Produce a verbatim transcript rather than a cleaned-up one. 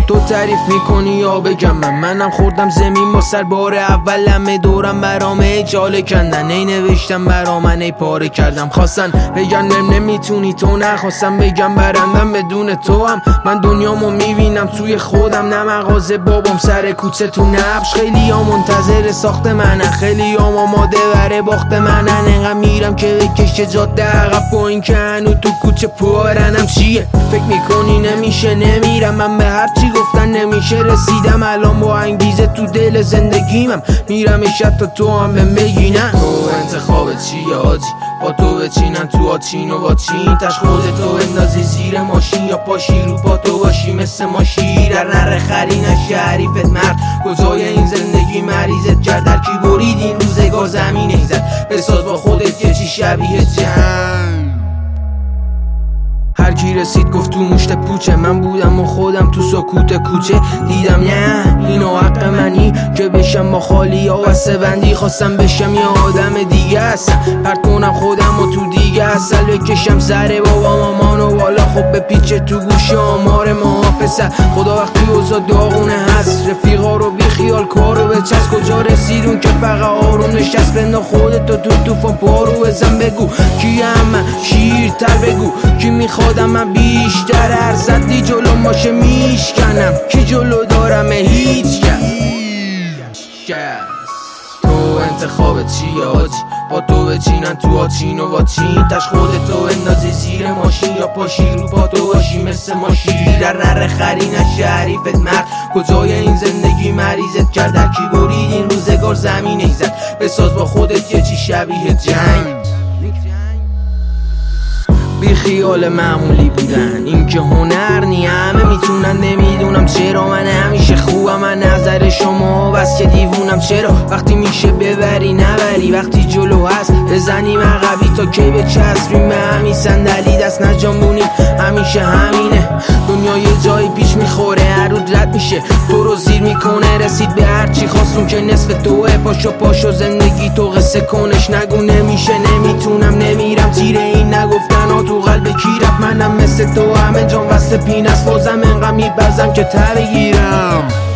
تو تعریف میکنی یا بگم من منم خوردم زمین با سر بار اولم دورم برام ای چاله کندن ای نوشتم برا من ای پاره کردم خواستن بگن نم نمیتونی تو نخواستم بگم برندم بدون تو هم من دنیامو میبینم توی خودم نه مغازه بابام سر کوچه تو نبش خیلی ها منتظر ساخت منن خیلی ها آماده بره باخت منن انقدر میرم که بکشه جاده عقب با این که هنو تو کوچه پارنم چیه فکر میکنی نمیشه نمیرم من به هرچی گفتن نمیشه رسیدم الان با انگیزه تو دل زندگیمم میرم شب تا تو هم بهم بگی نه تو انتخابت چیه آجی با تو بچینن تو آچین و با چین تش خودتو اندازی زیر ماشین یا پاشی رو پا تو باشی مثل ما شیر در نره خری نشی حریفت مرد کجای این زندگی مریضت کرد در کی برید این روزگار زمین ایزد بساز با خودت یه چی شبیه جنگ هر کی رسید گفت تو مشت پوچه من بودم و خودم تو سکوت کوچه دیدم نه اینو حق منی که بشم با خالی ها وسته بندی خواستم بشم یه آدم دیگه هستم پرد کنم خودم و تو دیگه اصل بکشم سر بابا مامان و بالا خب به پیچه تو گوش آمار ما پسر خدا وقتی اوزا داغونه هست رفیقا رو بی خیال کارو به چست کجا رسیدون که فقط آروم نشست بندا خودتو تو توفان پارو بزن بگو کی هم شیرتر بگو کی میخوادم من بیشتر ارزدی جلو ماشه میشکنم کی جلو دارمه هیچ کس تو انتخابت چیه آجی با تو بچینن تو آچین و با چین تش خودتو اندازی زیر ماشین یا پاشی رو پا تو باشی مثل ما شیر در نره خری نشی حریفت مرد کجای این زندگی مریضت کرد در کی برید این روزگار زمین ایزد بساز با خودت یه چی شبیه جنگ بی خیال معمولی بودن این که هنر نی همه میتونن نمیدونم چرا من همیشه خوبم من نظر شما بس که دیوونم چرا وقتی میشه ببری نبری وقتی جلو هست بزنیم عقبی تا کی به چسبیم به همین صندلی دست نجنبونیم همیشه همینه دنیا یه جایی پیش میخوره هر رو رد میشه تو رو زیر میکنه رسید به هرچی خواستون که نصف توه پاشو پاشو زندگی تو قصه کنش نگو نمیشه نمیتونم نمیرم تیره این نگفتن ها تو قلب کی رفت منم مثل تو همه جان وسط پین است بازم انقدر میبزم که ته بگیرم